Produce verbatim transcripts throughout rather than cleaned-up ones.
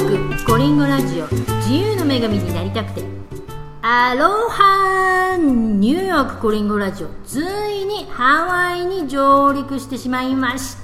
ークコリンゴラジオ、自由の女神になりたくて。アロハ、ニューヨークコリンゴラジオ、ついにハワイに上陸してしまいました。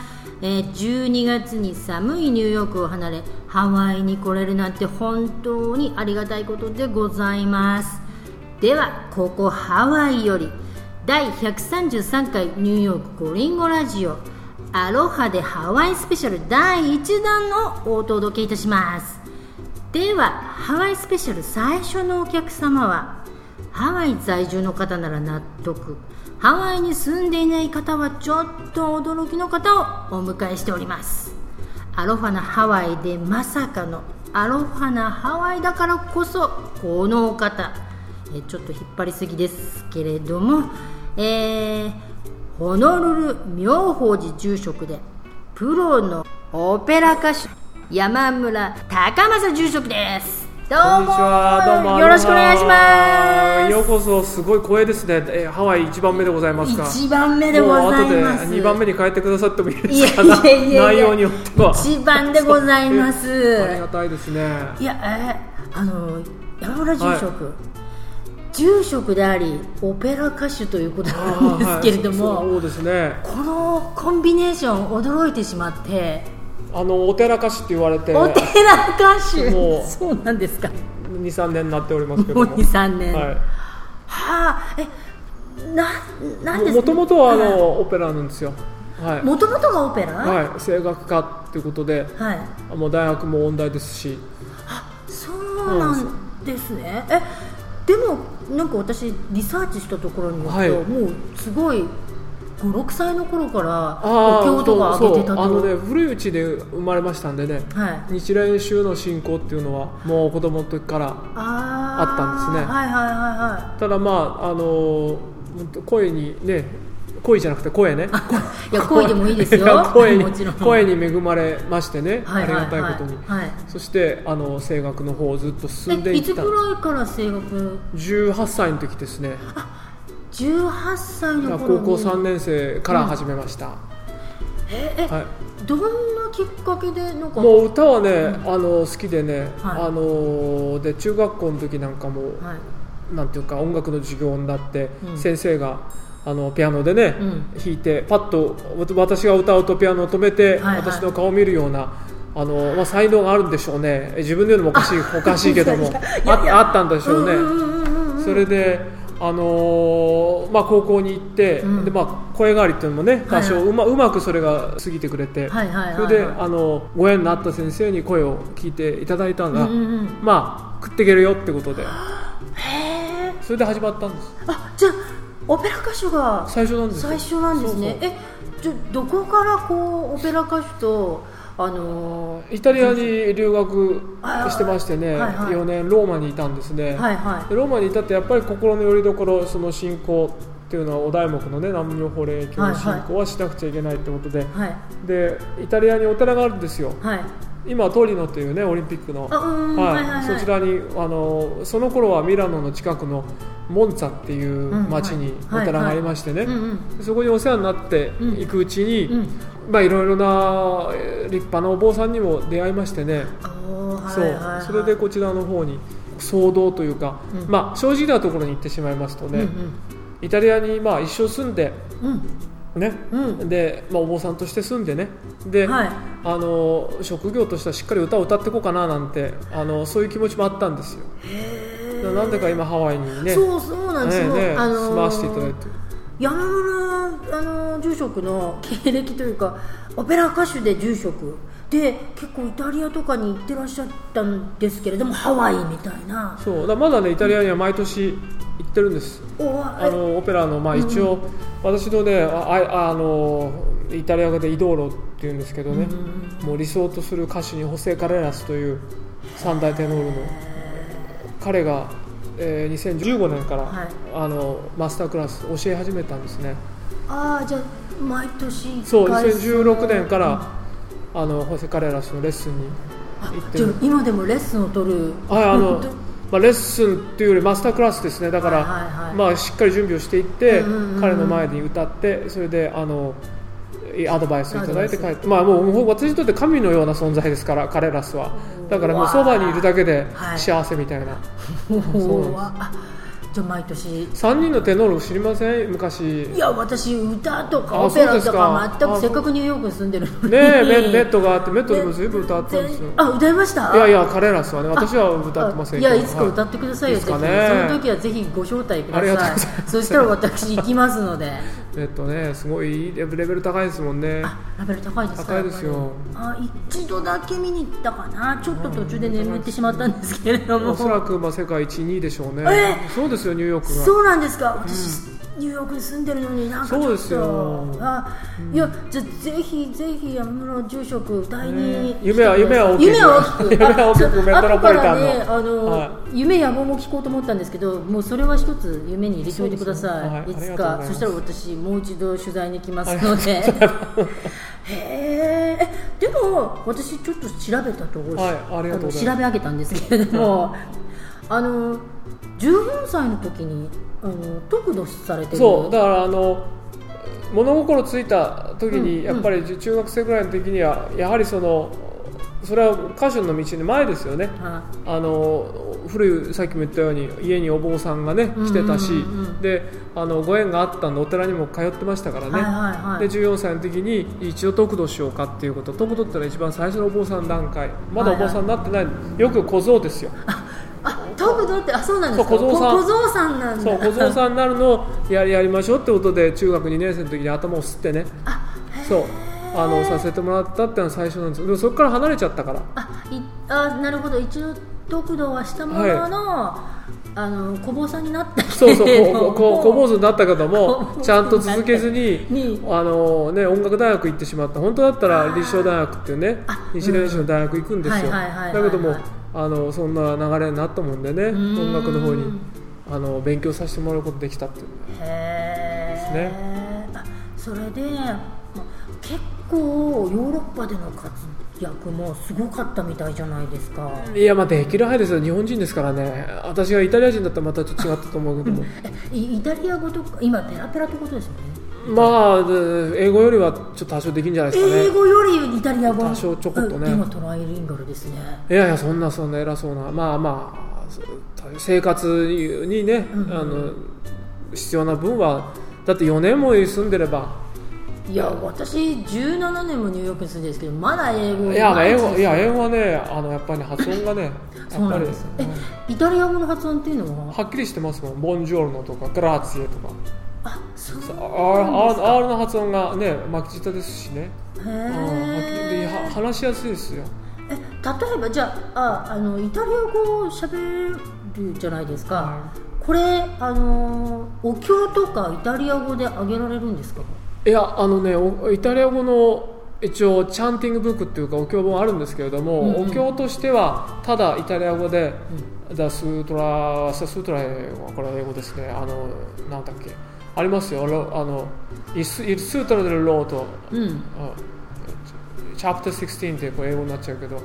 えー、じゅうにがつに寒いニューヨークを離れハワイに来れるなんて本当にありがたいことでございます。ではここハワイよりだいひゃくさんじゅうさんかいニューヨークコリンゴラジオアロハでハワイスペシャルだいいちだんをお届けいたします。ではハワイスペシャル最初のお客様はハワイ在住の方なら納得、ハワイに住んでいない方はちょっと驚きの方をお迎えしております。アロハなハワイでまさかのアロハなハワイだからこそこのお方、えちょっと引っ張りすぎですけれども、えー、ホノルル妙法寺住職でプロのオペラ歌手山村隆正住職です。どうもこんにちは。どうもよろしくお願いします。 ようこそ。すごい光栄ですね。えー、ハワイいちばんめでございますか。 いちばんめでございます。 もう後でにばんめに変えてくださってもいいですか。 いやいやいやいや内容によってはいちばんでございます。 ありがたいですね。 いや、えー、あの山村住職、はい、住職でありオペラ歌手ということなんですけれども、 はい、そうですね。 このコンビネーション驚いてしまって、あのお寺歌手って言われて、 お寺歌手もうそうなんですか。 にさんねんになっておりますけども、 もうにさんねん、はい、はあ、えななんですか。 もともとはあのオペラなんですよ。 もともとがオペラ、 はい、声楽家ということで、はい、もう大学も音大ですし。 あ、そうなんですね。えでもなんか私リサーチしたところによると、はい、もうすごいご、ろくさいの頃からお経とか上げてたと。 あの、ね、古いうちで生まれましたんでね、はい、日蓮宗の信仰っていうのはもう子供の時からあったんですね。 はいはいはいはい、 ただまああの声にね、声じゃなくて声ねいや声でもいいですよ声にもちろん声に恵まれましてね、はいはいはい、ありがたいことに、はい、そしてあの声楽の方をずっと進んでいった。 いつぐらいから声楽？ じゅうはっさいの時ですね。 あ、じゅうはっさいの頃に高校さんねん生から始めました。うん、 ええ、はい、どんなきっかけでなんか。 もう歌はね、うん、あの好きでね、はい、あので中学校の時なんかも、はい、なんていうか音楽の授業になって、うん、先生があのピアノでね、うん、弾いてパッと私が歌うとピアノを止めて、はいはい、私の顔を見るようなあの、まあ、才能があるんでしょうね。自分で言うのもおかしいおかしいけどもあ, あったんでしょうね。それであのーまあ、高校に行って、うん、でまあ、声変わりっていうのもね多少、はいはい、う, まうまくそれが過ぎてくれて、はいはいはいはい、それであのご縁のあった先生に声を聞いていただいたのが、うんうん、まあ食っていけるよってことで、へそれで始まったんです。 あ、じゃあオペラ歌手が最初なんです。 最初なんですね。そうそう、えじゃどこからこうオペラ歌手とあのー、 イタリアに留学してましてね、はいはい、よねんローマにいたんですね、はいはい、でローマにいたってやっぱり心の拠り所、その信仰っていうのはお題目のね南無妙法霊経の信仰はしなくちゃいけないってことで、はいはい、でイタリアにお寺があるんですよ、はい、今トリノというねオリンピックの、はいはいはい、そちらにあのその頃はミラノの近くのモンツァっていう町にお寺がありましてね、そこにお世話になっていくうちに、うんうん、まあ、いろいろな立派なお坊さんにも出会いましてね、そう、はいはいはい、それでこちらの方に騒動というか、うん、まあ、正直なところに行ってしまいますとね、うんうん、イタリアにまあ一生住んで、うんねうん、で、まあ、お坊さんとして住んでねで、はい、あの職業としてはしっかり歌を歌っていこうかななんてあのそういう気持ちもあったんですよ。へー、なんでか今ハワイにね、 そうそうなんですよ、ねね、 あのー、住まわせていただいて、 山村あの住職の経歴というかオペラ歌手で住職で結構イタリアとかに行ってらっしゃったんですけれども、ハワイみたいな。 そうだ、まだねイタリアには毎年行ってるんです。あのオペラの、まあ、一応、うん、私のね あ, あのイタリア語でイドーロっていうんですけどね、うん、もう理想とする歌手にホセ・カレラスという三大テノールの彼が、えー、にせんじゅうごねんから、はい、あのマスタークラス教え始めたんですね。 ああ、じゃあ毎年そうにせんじゅうろくねんから、うん、あのホセ・カレラスのレッスンに行ってる。 じゃあ今でもレッスンを取る。 はい、あのまあ、レッスンっていうよりマスタークラスですね。だから、はいはいはい、まあ、しっかり準備をしていって、うんうんうん、彼の前に歌って、それであのアドバイスをいただいて帰って、まあ、もう私にとって神のような存在ですから、カレラスは。だからもうそばにいるだけで幸せみたいな、はい、そうなんです。 じゃあ毎年さんにんのテノール知りません？昔。 いや、私歌とかオペラとか全く、せっかくニューヨークに住んでるのにねえ、メットがあって、メットでも随分歌ったんですよ。 あ、歌いました？ いやいや、カレラスはね、私は歌ってませんけど。 いや、いつか歌ってくださいよ、ぜひ、ね、その時はぜひご招待ください。ありがとうございます。そしたら私行きますので。 メットね、すごいレベル高いですもんね。 あ、レベル高いですか？ 高いですよ。 あ、一度だけ見に行ったかな。ちょっと途中で眠ってしまったんですけれども、 おそらくまあ世界いち、にいでしょうね。えー、そうですよ、ニューヨークが。 そうなんですか。私、うん、ニューヨークに住んでるのになんかちょっと。そうですよ。あ、うん、いや、じゃあぜひぜひ山村住職第二、 夢は夢は大きく夢は大きく夢は大きくメトロポリタンの。後からね、あの、はい、夢野望も聞こうと思ったんですけど、もうそれは一つ夢に入れておいてください。はい、いつか。そしたら私もう一度取材に来ますので。へえ。でも私ちょっと調べたところ、はい、ありがとうございます。調べ上げたんですけれども、あのじゅうよんさいの時にあの得度されてる。 そうだからあの物心ついた時に、うん、やっぱり中学生ぐらいの時にはやはりそのそれは歌手の道の前ですよね。あの古いさっきも言ったように家にお坊さんがね来てたし、うんうんうんうん、であのご縁があったんでお寺にも通ってましたからね、はいはいはい、でじゅうよんさいの時に一度得度しようかっていうこと得度ってのは一番最初のお坊さん段階、まだお坊さんになってない、はいはい、よく小僧ですよ。 あ、得度って、あ、そうなんですか。 小僧さん、 小僧さんなんだ。 そう、小僧さんになるのをやりやりましょうってことで中学にねん生の時に頭を吸ってね、あ、そうあのさせてもらったっていうのは最初なんです。でもそこから離れちゃったから。あ、 いあなるほど。一度得度はしたものの、はい、あの小坊さんになったそうそう小坊主になったけどもちゃんと続けずにあの、ね、音楽大学行ってしまった。本当だったら立正大学っていうね日蓮宗の大学行くんですよ。だけどもあのそんな流れになったもんでね、音楽の方にあの勉強させてもらうことできたっていうですね。 あ、それで結構ヨーロッパでの活躍もすごかったみたいじゃないですか。 いや、まあできる範囲ですよ。日本人ですからね。私がイタリア人だったらまたちょっと違ったと思うけどもイタリア語とか今ペラペラってことですよね。 まあ英語よりはちょっと多少できるんじゃないですかね。 英語よりイタリア語多少ちょこっとね。 でもトライリンガルですね。 いやいや、そんなそんな偉そうな、まあまあ生活にね、うん、あの必要な分はだってよねんも住んでれば。 いや、私じゅうななねんもニューヨークに住んでるんですけどまだ英語。 いや、英語いや英語はね、あのやっぱり、ね、発音がねそうなんです。え、イタリア語の発音っていうのははっきりしてますもん。ボンジョルノとかグラーツィエとか。 あ、そうなんですか。 R の発音がね巻き舌ですしね。へー、話しやすいですよ。 え、例えばじゃあ、ああのイタリア語を喋るじゃないですか、はい、これあのお経とかイタリア語であげられるんですか。 いや、あのね、イタリア語の一応チャンティングブックっていうかお経本あるんですけれども、うんうん、お経としてはただイタリア語で、うん、ダスートラサスートラはこれは英語ですね。あのなんだっけありますよ。あのイスイスートラデルローと、うん、チャプターじゅうろくってこう英語になっちゃうけど、うん、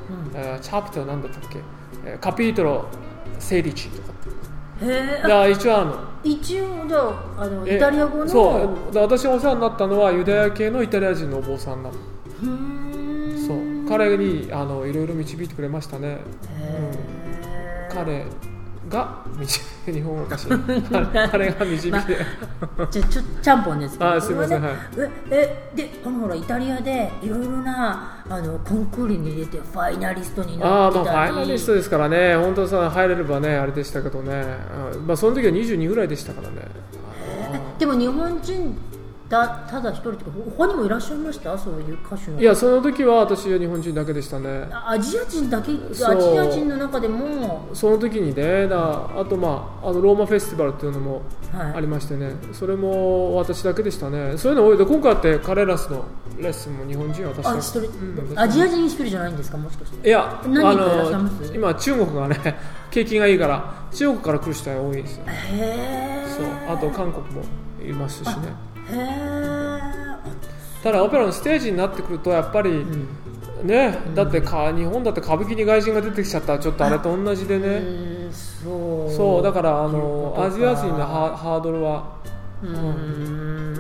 チャプターなんだったっけ、カピートロセディチとか。 へえ。 だから一応あの一応じゃあ、あのイタリア語のそうだ、私がお世話になったのはユダヤ系のイタリア人のお坊さんなの。ふーん、そう、彼にあのいろいろ導いてくれましたね。へ、うん、彼が導い日本語おかしい彼が導いて、まあ、じゃちょちゃんぽんですけど。 あ、すみません、はい、 ええであのほらイタリアでいろいろなあのコンクールに出てファイナリストになってたり。 あ、まあ、ファイナリストですからね。本当さ入れればねあれでしたけどね、まあ、その時はにじゅうにぐらいでしたからね。 でも日本人だただ一人とか他にもいらっしゃいました？そういう歌手の。 いや、その時は私は日本人だけでしたね。 アジア人だけ。アジア人の中でもその時にね、だあと、まあ、あのローマフェスティバルっていうのもありましてね、はい、それも私だけでしたね。そういうの多いで、今回ってカレラスのレッスンも日本人は私だけ。あ、一人、 うん、アジア人一人じゃないんですか、もしかして。 いや、 何人かいらっしゃいます？ 今中国がね景気がいいから中国から来る人が多いですよ。へー。そう、あと韓国もいますしね。へー。ただオペラのステージになってくるとやっぱり、うんね、だってか日本だって歌舞伎に外人が出てきちゃったらちょっとあれと同じでね。そう、そうだからあのアジア人のハードルはうん、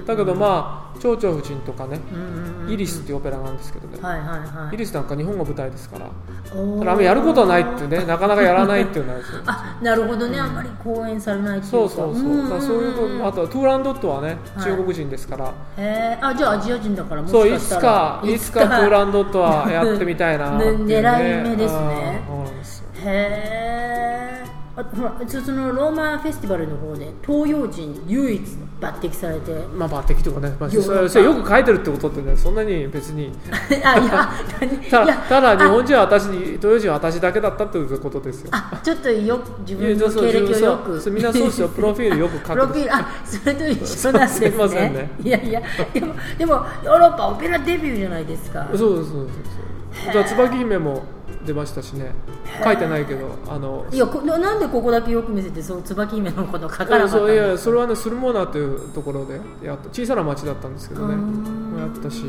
だけどまあ蝶々夫人とかね、イリスっていうオペラなんですけどね、 はいはいはい、 イリスなんか日本が舞台ですから、ただあんまやることはないってね、なかなかやらないっていうのはですよあ、なるほどね、うん、あんまり公演されないっていうか、 そうそうそう、うんうん、そういう、あとはトゥーランドットはね、はい、中国人ですから、 へあ、じゃあアジア人だからもしそう、 かしたらいつかいつかトゥーランドットはやってみたいなっていう、ね、 狙い目ですね。 そうなんですよ。 へー、あほらそのローマフェスティバルの方で東洋人唯一抜擢されて、まあ抜擢とかね、まあ、それそれよく書いてるってことってね、そんなに別にあいやた, ただ日本人は私に東洋人は私だけだったっていうことですよ。 あ、ちょっとよ自分の経歴をよく、 そうみんなそうですよ、プロフィールよく書く。 プロフィール、あ、それと一緒なんですね。 すいませんね。 いやいや、でもでもヨーロッパオペラデビューじゃないですか。 そうですそうです。じゃあ椿姫も出ましたしね、書いてないけど、あのいやなんでここだけよく見せて、そう椿姫のこと書かなかったんですか。 そう、いやそれはね、スルモーナというところでやった、小さな町だったんですけどね、やったし、うん、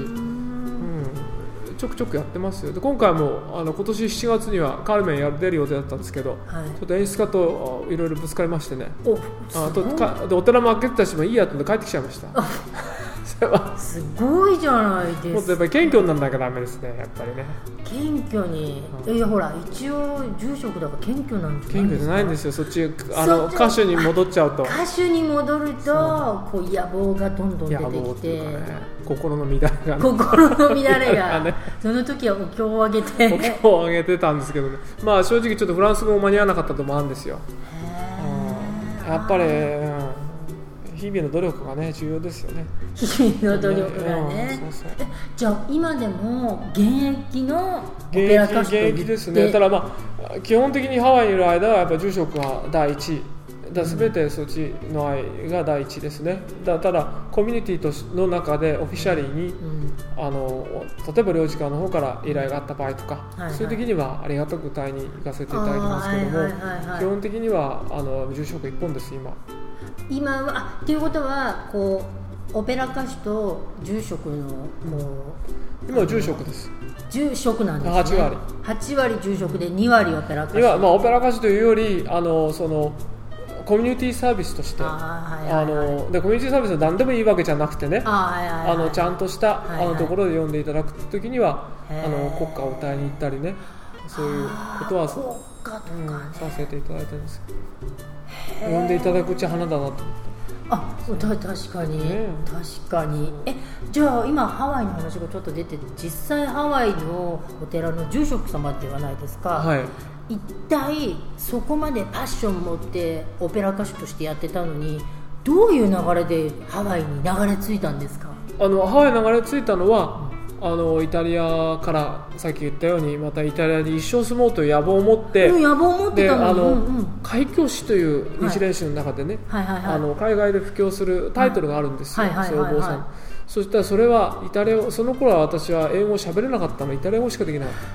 ちょくちょくやってますよ。で今回もあの今年しちがつにはカルメンや出る予定だったんですけど、はい、ちょっと演出家といろいろぶつかりましてね、 おあとかでお寺も開けてたし、まあ、いいやと思って帰ってきちゃいました。 すごいじゃないですか。 もっとやっぱり謙虚にならなきゃダメですね、やっぱりね。 謙虚に、うん、いやほら一応住職だから謙虚なんじゃないですか。 謙虚じゃないんですよ、そっちあの歌手に戻っちゃうと、 歌手に戻るとこう野望がどんどん出てきて、ね、 心の乱れが、ね、 心の乱れがね、その時はお経をあげてお経をあげてたんですけどね、まあ正直ちょっとフランス語も間に合わなかったともあるんですよ。へ、うん、やっぱり、うん、日々の努力がね重要ですよね。 日々の努力がね。 そうそう、 えじゃあ今でも現役のオペラ歌手と現役ですね。ただまあ基本的にハワイにいる間はやっぱ住職が第一だ、全てそっちの愛が第一ですね。だただコミュニティとの中でオフィシャリーに、うん、あの例えば領事館の方から依頼があった場合とか、はいはい、そういう時にはありがたく歌いに行かせていただいてますけども、はいはいはいはい、基本的にはあの住職一本です今。 今はあっていうことはこうオペラ歌手と住職のもう今は住職です。 住職なんですね。 はちわりはちわり住職でにわりオペラ歌手。 今、まあ、オペラ歌手というよりあのそのコミュニティサービスとして、あ、はいはいはい、あのでコミュニティサービスは何でもいいわけじゃなくてね、あ、はいはいはい、あのちゃんとした、はいはい、あのところで読んでいただくときには、あの国歌を歌いに行ったりね、そういうことは国歌とか、ね、 うん、させていただいてるんですけど、読んでいただくうち花だなと思って。 あ、確かに、ね、確かに。えじゃあ今ハワイの話がちょっと出てて、実際ハワイのお寺の住職様って言わないですか、はい、一体そこまでパッション持ってオペラ歌手としてやってたのに、どういう流れでハワイに流れ着いたんですか。 あのハワイに流れ着いたのは、うん、あのイタリアからさっき言ったようにまたイタリアに一生住もうという野望を持って、 うん、野望を持ってたのに、 あの、 うんうん、 開教師という日蓮宗の中でね、はいはいはいはい、あの海外で布教するタイトルがあるんですよ、はいはいはいはい、そういうお坊さん。そしたらそれはイタリア、その頃は私は英語を喋れなかったの、イタリア語しかできなかった。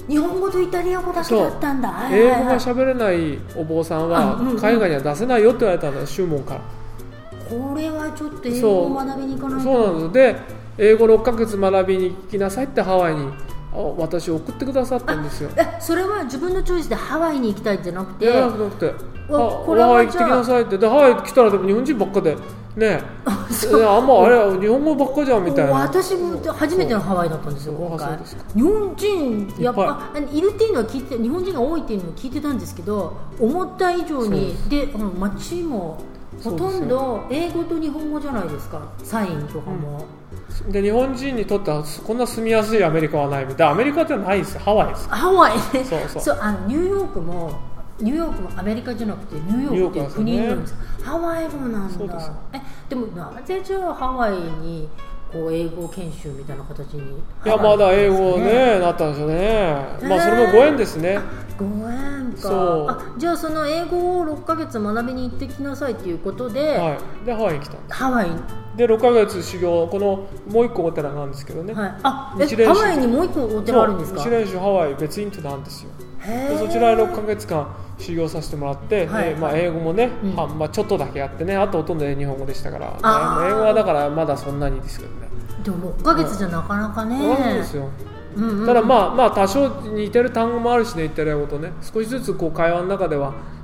日本語とイタリア語だけだったんだ。はいはいはい、英語が喋れないお坊さんは海外には出せないよって言われたんだ、宗門から。 これはちょっと英語を学びに行かないと。 そうなんです。で英語ろっかげつ学びに行きなさいってハワイに私を送ってくださったんですよ。 えそれは自分のチョイスでハワイに行きたいんじゃなくて、 いやなくてこれはハワイ行ってきなさいって。でハワイ来たらでも日本人ばっかでねあんまあれ日本語ばっかじゃんみたいな。 私も初めてのハワイだったんですよ今回。日本人やっぱいるっていうのは聞いて、日本人が多いっていうのを聞いてたんですけど、思った以上にで街もほとんど英語と日本語じゃないですか、サインとかも、 うん、で日本人にとってはこんな住みやすいアメリカはないみたいな。アメリカってないですよ、ハワイです。 ハワイそうそうそう、あのニューヨークもニューヨークもアメリカじゃなくてニューヨークっていう国なんです。ハワイ語なんだ。そうです。えでもなぜじゃあハワイにこう英語研修みたいな形に、ね、 いやまだ英語ねなったんですよね、えー、まあそれもご縁ですね。 ご縁か。そうあじゃあその英語をろっかげつ学びに行ってきなさいということで、 はい、でハワイに来たんです。 ハワイでろっかげつ修行、このもう一個お寺なんですけどね、 はい、あえハワイにもう一個お寺あるんですか。 日蓮宗ハワイ別院ってなんですよ。でそちらへろっかげつかん修行させてもらって、はいはい、まあ、英語もね、うんはまあ、ちょっとだけやってね、あとほとんど日本語でしたから、英語はだからまだそんなにですけどね。 でもろっかげつじゃなかなかね。 そうなんですよ、うんうん、ただまあまあ多少似てる単語もあるしね、イタリア語とね、少しずつこう会話の中では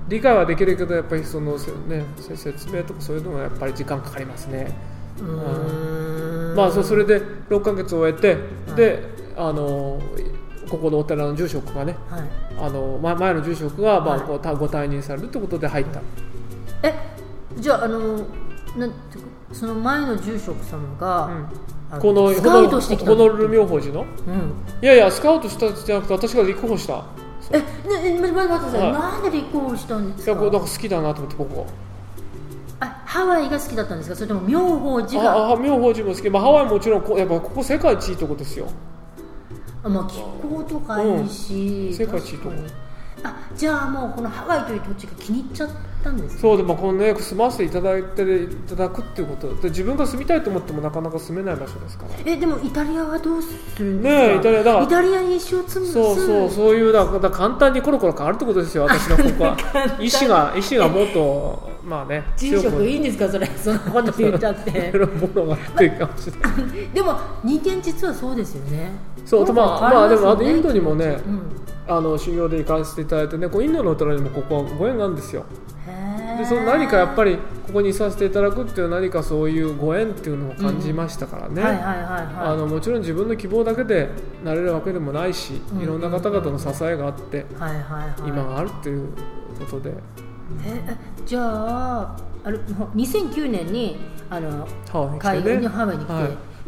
理解はできるけどやっぱりその、ね、説明とかそういうのはやっぱり時間かかりますね。 うーん、 まあ、それでろっかげつ終えて、はい、であのここのお寺の住職がね、はい、あの前の住職が、まあ、ご退任されるということで入った。 えじゃあ、あのなんその前の住職様が、 うん、このスカウトしてきたホノルル妙法寺の、うん、いやいやスカウトしたじゃなくて私が立候補した。 えね待って待ってください、なんで立候補したんですか。 いやなんか好きだなと思ってここあハワイが好きだったんですか、それとも妙法寺が。 ああ妙法寺も好き、まあ、ハワイももちろんこやっぱここ世界一いいとこですよ。 あ、まあ、気候とかいいし、 うん、世界一いいとこ。 あじゃあもうこのハワイという土地が気に入っちゃったんですね。 そうでもこのね住ませていただいていただくっていうことで自分が住みたいと思ってもなかなか住めない場所ですから。 えでもイタリアはどうするんですか。 ねイタリアだからイタリアに一生住む。 そうそうそういうだから簡単にコロコロ変わるってことですよ。私のここは意志が意志がもっとまあね住職いいんですかそれそんなこと言っちゃってものがあっていいかもしれないでも人間実はそうですよね。 そう、まあ、まあでもあとインドにもね、 うん、 あの修行で行かせていただいてね、こうインドのお寺にもここはご縁があるんですよ。でその何かやっぱりここにいさせていただくっていう何かそういうご縁っていうのを感じましたからね。もちろん自分の希望だけでなれるわけでもないし、いろんな方々の支えがあって、はいはいはい、今があるっていうことで。 えじゃあ、あれにせんきゅうねんにあの海外にハワイに来て、はい、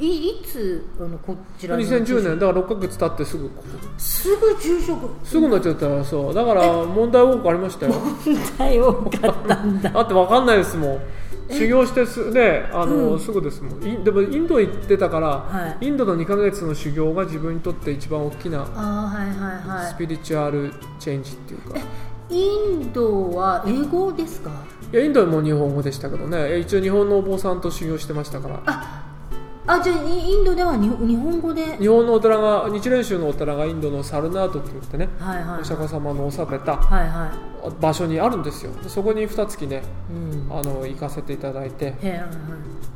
い, いつあのこちらににせんじゅうねんだからろっかげつ経ってすぐすぐ住職すぐなっちゃったらそうだから問題多くありましたよ。 問題多かったんだだって分かんないですもん。修行してす、ね、あの、うん、すぐですもん。でもインド行ってたから、はい、インドのにかげつの修行が自分にとって一番大きな、はいはいはい、スピリチュアルチェンジっていうか。 インドは英語ですか。 いやインドはもう日本語でしたけどね。一応日本のお坊さんと修行してましたから。 ああじゃあインドでは日本語で日本のお寺が日蓮宗のお寺がインドのサルナートって言ってね、はいはいはい、お釈迦様の納めた場所にあるんですよ。そこにふたつきね、うん、あの行かせていただいて、はいはい、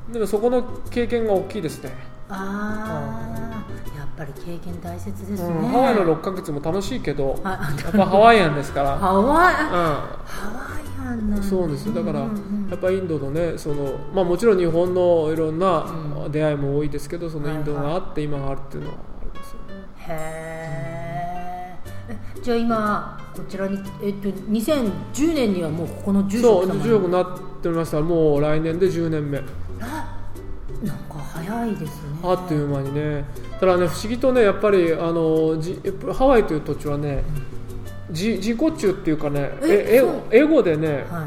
でもそこの経験が大きいですね。 ああ、やっぱり経験大切ですね、 うん、ハワイのろっかげつも楽しいけどやっぱハワイアンですからハワイ、うん、ハワイアンなんです、ね、 そうですだから、うんうん、やっぱインドのねその、まあ、もちろん日本のいろんな出会いも多いですけど、そのインドがあって今があるっていうのはありますよね。 へー、じゃあ今こちらに、えっと、にせんじゅうねんにはもうここの住職様そう住職になっておりましたらもう来年でじゅうねんめ。 なんか早いですね。 あっという間にね。ただね不思議とねやっぱりあのじハワイという土地はね、うん、じ自己中っていうかねえエゴでね、はい、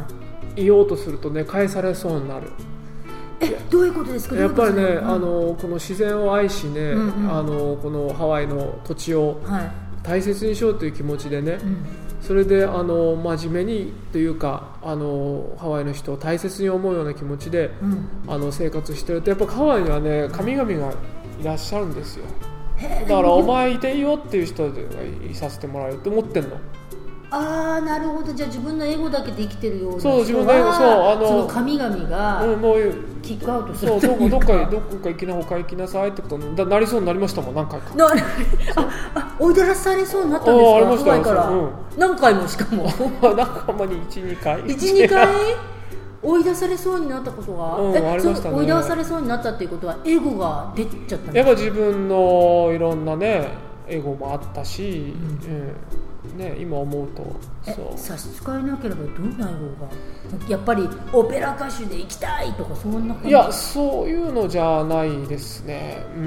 言おうとするとね返されそうになる。 えどういうことですか。 やっぱりね、うん、あのこの自然を愛しね、うんうん、あのこのハワイの土地を大切にしようという気持ちでね、うんそれであの真面目にというかあのハワイの人を大切に思うような気持ちで、うん、あの生活してるとやっぱハワイにはね神々がいらっしゃるんですよ。だからお前いていいよっていう人がいさせてもらえると思ってんの。 ああなるほど。じゃあ自分のエゴだけで生きてるような人はそう自分のエゴそうあのその神々がキックアウトするそうどこどっかどこか行きな他行きなさいってことになりそうになりましたもん何回か。 なああ追い出されそうになったんですか。 あありましたハワイから、うん、何回もしかも仲間にいち、にかいいち、にかい追い出されそうになったことが、 うん、ありましたね。 追い出されそうになったっていうことはエゴが出ちゃったんですか。 やっぱ自分のいろんなねエゴもあったし、うんうんね、今思うとそう差し支えなければどんなエゴがやっぱりオペラ歌手で行きたいとかそんな感じ。 いやそういうのじゃないですね、うん、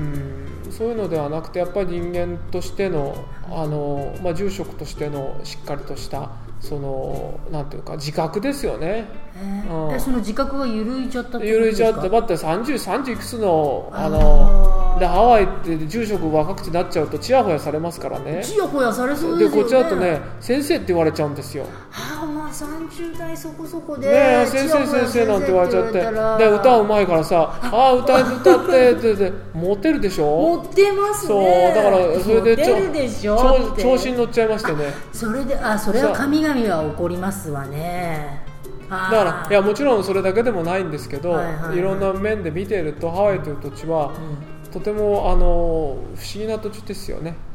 そういうのではなくてやっぱり人間としての、あの、まあ、住職としてのしっかりとしたそのなんていうか自覚ですよね。 うん、その自覚が緩いちゃったってことですか。 緩いちゃってだってさんじゅう、さんじゅういくつのあのでハワイって住職若くてなっちゃうとチヤホヤされますからね。 チヤホヤされそうですよね。 でこっちだとね先生って言われちゃうんですよ。 はあまあさんじゅう代そこそこで、 ね、先生先生なんて言われちゃってで歌うまいからさああ歌え歌ってってってモテるでしょ。 モテますね。 そうだからそれでモテるでしょ調, 調子に乗っちゃいましてね。 それであそれは神々は怒りますわね。 だからいやもちろんそれだけでもないんですけど、はいはいはい、いろんな面で見ているとハワイという土地は、うん、とてもあの不思議な土地ですよね。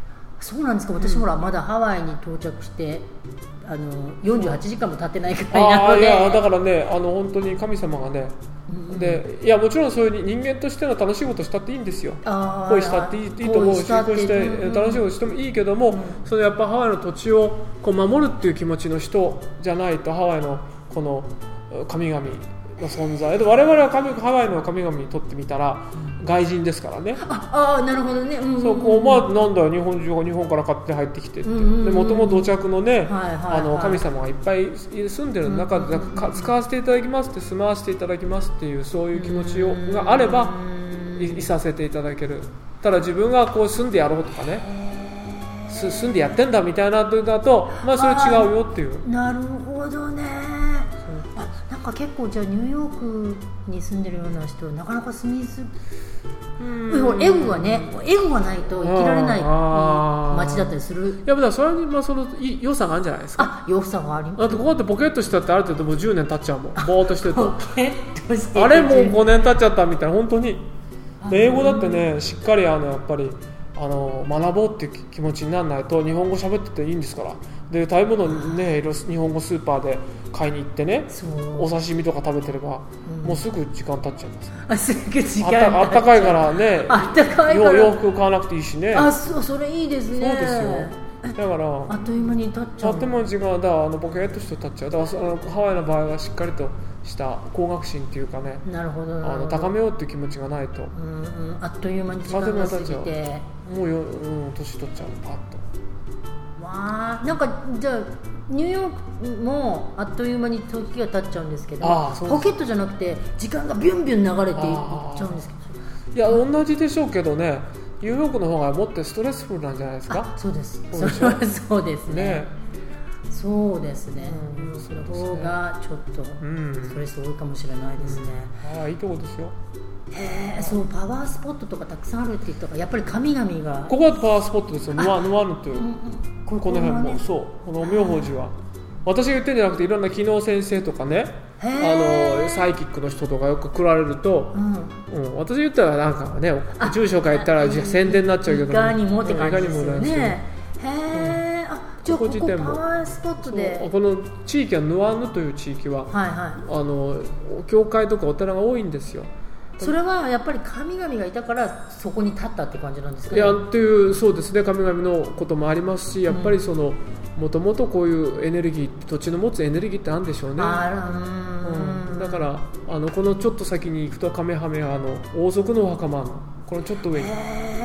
そうなんですか。私、うん、ほらまだハワイに到着してあのよんじゅうはちじかんも経ってないくらいなので、 あいやだからねあの本当に神様がね、うん、でいやもちろんそういう人間としての楽しいことしたっていいんですよ。恋したっていい、いいと思うし、恋して楽しいことしてもいいけども、うん、そのやっぱハワイの土地をこう守るっていう気持ちの人じゃないとハワイのこの神々の存在で、我々は神ハワイの神々にとってみたら外人ですからね。 ああなるほどね、うんうんうん、 そうこうまあなんだよ日本中が日本から勝手に入ってきてってもともと土着のね、はいはいはい、あの神様がいっぱい住んでる中で、うんうん、使わせていただきますって住まわせていただきますっていうそういう気持ちをがあればいさせていただける。ただ自分がこう住んでやろうとかね住んでやってんだみたいなのだとまあそれ違うよっていう。 なるほどね。なんか結構じゃあニューヨークに住んでるような人はなかなか住みずうんエゴがねエゴがないと生きられない街だったりする。 いやだからそれにまあその良さがあるんじゃないですか。 あ良さがあります。 だってこうやってボケっとしたってある程度もうじゅうねん経っちゃうもん。ぼーっとしてるとボケっとしてあれもうごねん経っちゃったみたいな本当に。英語だってねしっかりあのやっぱりあの学ぼうっていう気持ちにならないと日本語喋ってていいんですから。で食べ物ね日本語スーパーで買いに行ってねお刺身とか食べてれば、うん、もうすぐ時間経っちゃいます。 あすぐ時間経っちゃう。 あったかいからねあったかいから洋服買わなくていいしね。 あ そ, それいいですね。 そうですよ。だからあっという間に経っちゃう。 あっという間に時間だあのボケっとして経っちゃう。だからあのハワイの場合はしっかりとした高学心っていうかねなるほどあの高めようっていう気持ちがないと、 うんうん、あっという間に時間が過ぎてもうよ、うん、年取っちゃうパッと。 わーなんかじゃあニューヨークもあっという間に時が経っちゃうんですけどポケットじゃなくて時間がビュンビュン流れていっちゃうんですけど。いや同じでしょうけどねニューヨークの方がもっとストレスフルなんじゃないですか。 あそうですそれはそうですね。ねそうですね、うん、その方がちょっとストレス多いかもしれないですね、 うん、ああいいとこですよ。 へえそうパワースポットとかたくさんあるって言ったからやっぱり神々がここはパワースポットですよ。ヌワヌワヌという、うんうん、こ, この辺もそうこの妙法寺は私が言ってるんじゃなくていろんな機能先生とかねあのサイキックの人とかよく来られると、うんうん、私言ったらなんかね住所変えたら宣伝になっちゃうけど、ね、 いかにもって感じですよね。へえ、うん、あじゃあここパワースポットでこの地域はヌワヌという地域は、はいはい、あの教会とかお寺が多いんですよ。 それはやっぱり神々がいたからそこに立ったって感じなんですかね。 いやっていうそうですね神々のこともありますしやっぱりそのもともとこういうエネルギー土地の持つエネルギーってあるんでしょうね。あうんうんだからあのこのちょっと先に行くとカメハメハの王族のお墓もあるのこのちょっと上に。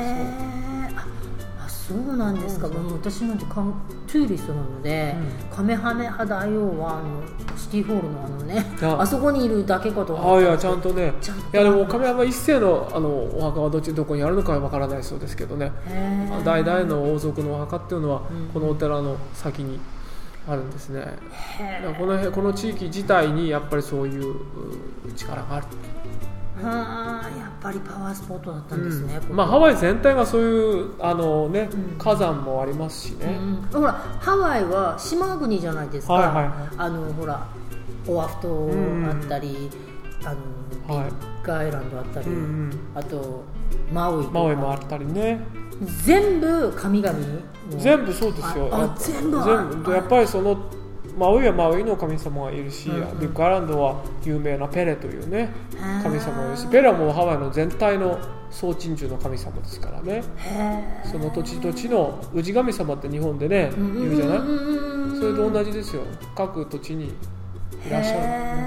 そうなんですか、うん、私なんてトゥーリストなので、うん、カメハメハ大王はあのシティホールのあのね あ, あそこにいるだけかと思って。あいやちゃんとねちゃんといやでもカメハメ一世 の, あのお墓はどっちどこにあるのかはわからないそうですけどね代々の王族のお墓っていうのは、うん、このお寺の先にあるんですね。こ の, この地域自体にやっぱりそういう力がある。 はあ、やっぱりパワースポットだったんですね、 うんまあ、ハワイ全体がそういうあの、ねうん、火山もありますしね、 うん、ほらハワイは島国じゃないですか、はいはいはい、あのほらオアフ島あったり、うん、あのビッグアイランドあったり、はい、あとマウイとかマウイもあったりね全部神々 全部そうですよ。 ああ全部全部やっぱりそのマウイはマウイの神様がいるし、うんうん、ビッグアイランドは有名なペレというね神様がいるしペレはもうハワイの全体の総鎮守の神様ですからね。その土地土地の氏神様って日本でね言うじゃない。それと同じですよ。各土地にいらっしゃる、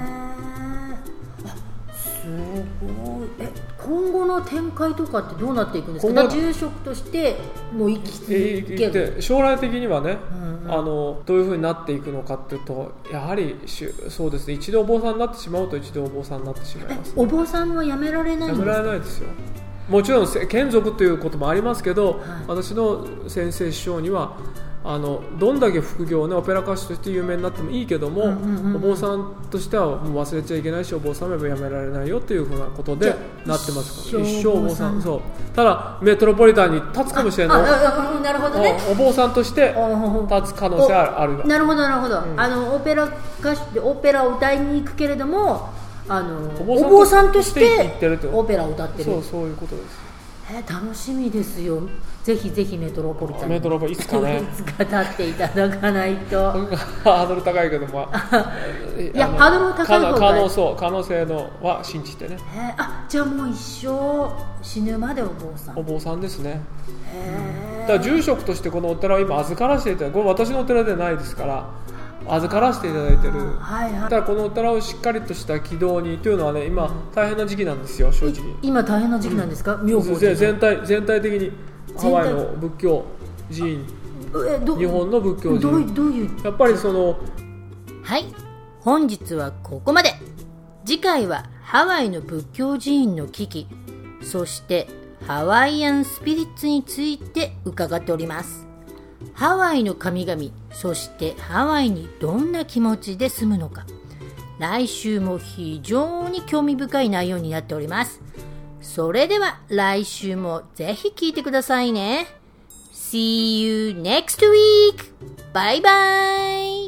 すごい。え今後の展開とかってどうなっていくんですか。住職としてもう生き続ける将来的にはね、うんうん、あのどういう風になっていくのかっていうとやはりそうですね一度お坊さんになってしまうと一度お坊さんになってしまいます、ね、 お坊さんはやめられないんですか。 やめられないですよ。もちろん眷属ということもありますけど、はい、私の先生師匠にはあのどんだけ副業、ね、オペラ歌手として有名になってもいいけども、うんうんうん、お坊さんとしてはもう忘れちゃいけないしお坊さんもやめられないよというふうなことでなってますから一生お坊さん。そうただメトロポリタンに立つかもしれない。 なるほどね。 お坊さんとして立つ可能性はある。 なるほどなるほど、うん、あのオペラ歌手でオペラを歌いに行くけれどもあのお坊さんとしてオペラを歌ってる。 そうそういうことです。 えー、楽しみですよ。ぜひぜひメトロポリタンメトロポリいつかねいつか立っていただかないとハードル高いけどもいやハードル高い方が可能そう可能性のは信じてね、 えー、あじゃあもう一生死ぬまでお坊さんお坊さんですね。 へだから住職としてこのお寺を今預からせていただいて、これ私のお寺ではないですから預からせていただいてる、 はいはい、 ただこのお寺をしっかりとした軌道にというのはね今大変な時期なんですよ正直。 今大変な時期なんですか、うん、妙法寺全体全体的にハワイの仏教寺院日本の仏教寺院どういうやっぱりそのはい本日はここまで。次回はハワイの仏教寺院の危機そしてハワイアンスピリッツについて伺っております。ハワイの神々そしてハワイにどんな気持ちで住むのか来週も非常に興味深い内容になっております。それでは来週もぜひ聞いてくださいね。See you next week! バイバイ